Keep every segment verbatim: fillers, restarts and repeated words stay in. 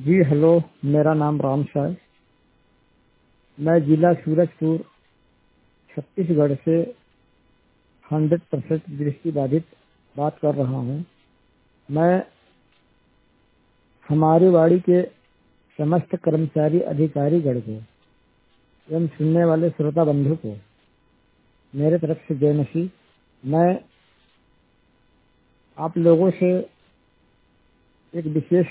जी hello, मेरा नाम राम शाह है। मैं जिला सूरजपुर छत्तीसगढ़ से हंड्रेड परसेंट दृष्टिबाधित बात कर रहा हूँ। मैं हमारी वाड़ी के समस्त कर्मचारी अधिकारीगण को एवं सुनने वाले श्रोता बंधु को मेरे तरफ से जय मसीह। मैं आप लोगों से एक विशेष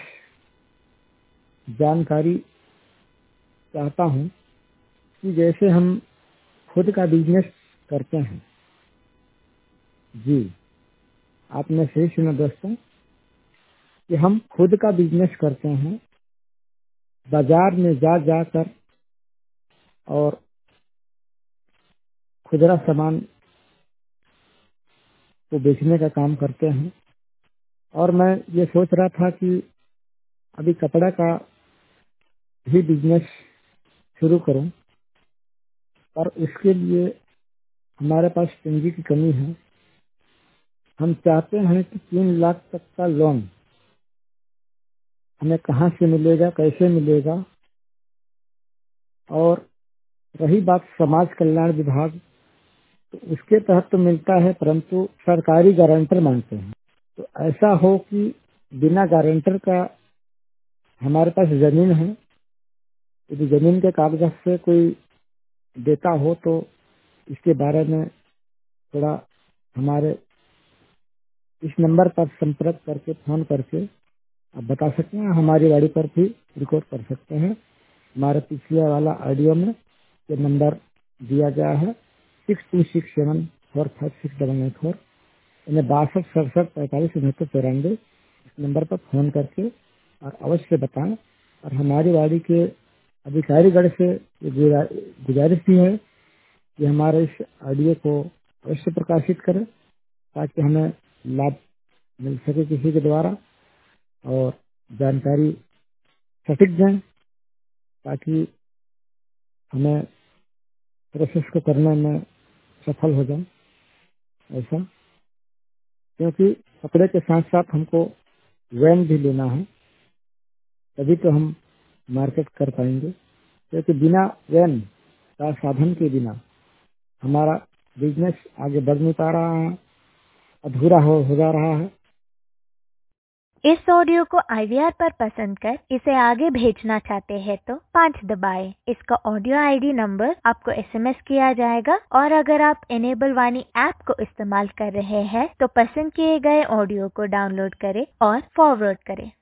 जानकारी चाहता हूँ कि जैसे हम खुद का बिजनेस करते हैं। जी, आपने सही सुना दोस्तों कि हम खुद का बिजनेस करते हैं। बाजार में जा जाकर और खुदरा सामान को बेचने का काम करते हैं। और मैं ये सोच रहा था कि अभी कपड़ा का भी बिजनेस शुरू करूं, पर उसके लिए हमारे पास पूंजी की कमी है। हम चाहते हैं कि तीन लाख तक का लोन हमें कहाँ से मिलेगा, कैसे मिलेगा। और रही बात समाज कल्याण विभाग, तो उसके तहत तो मिलता है, परंतु सरकारी गारंटर मांगते हैं। तो ऐसा हो कि बिना गारंटर का हमारे पास जमीन है, यदि जमीन के कागजात से कोई देता हो तो इसके बारे में थोड़ा हमारे इस नंबर पर संपर्क करके फोन करके आप बता सकते हैं। हमारी गाड़ी पर भी रिकॉर्ड कर सकते हैं। हमारे पिछले वाला ऑडियो में ये नंबर दिया गया है six two six seven four five six double eight four इन्हें बासठ सड़सठ पैंतालीस उनहत्तर चौरानवे इस नंबर पर फोन करके और अवश्य बताएं। और हमारी गाड़ी के अधिकारीगण से ये गुजा- गुजारिश भी है कि हमारे इस ऑडियो को अवश्य प्रकाशित करें ताकि हमें लाभ मिल सके किसी के द्वारा और जानकारी सटीक दें ताकि हमें प्रोसेस को करने में सफल हो जाए। ऐसा क्योंकि कपड़े के साथ साथ हमको वैन भी लेना है, तभी तो हम मार्केट कर पाएंगे। क्योंकि बिना वैन का साधन के बिना हमारा बिजनेस आगे बढ़ नहीं पा रहा है, अधूरा हो, हो जा रहा है। इस ऑडियो को आई वी आर पर पसंद कर इसे आगे भेजना चाहते हैं तो पाँच दबाएं। इसका ऑडियो आई डी नंबर आपको एस एम एस किया जाएगा। और अगर आप इनेबल वाणी ऐप को इस्तेमाल कर रहे हैं तो पसंद किए गए ऑडियो को डाउनलोड करें और फॉरवर्ड करें।